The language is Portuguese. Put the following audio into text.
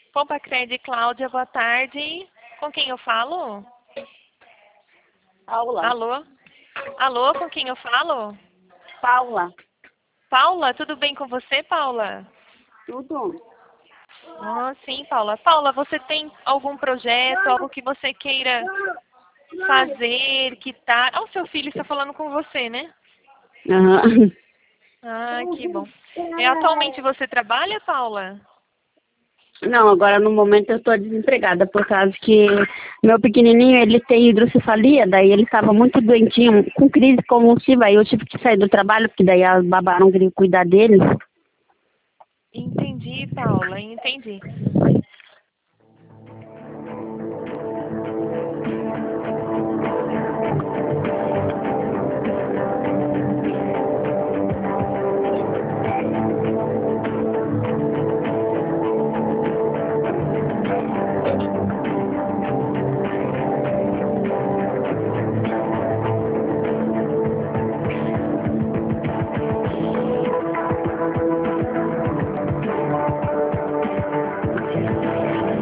Pompacred, Cláudia, boa tarde. Com quem eu falo? Paula. Alô? Alô, com quem eu falo? Paula. Paula, tudo bem com você, Paula? Tudo? Ah, sim, Paula. Paula, você tem algum projeto, algo que você queira fazer, que tá... Ah, o seu filho está falando com você, né? Aham. Ah, que bom. Atualmente você trabalha, Paula? Não, agora no momento eu estou desempregada por causa que meu pequenininho ele tem hidrocefalia, daí ele estava muito doentinho, com crise convulsiva, aí eu tive que sair do trabalho, porque daí a babá não queria cuidar dele. Entendi, Paula, entendi.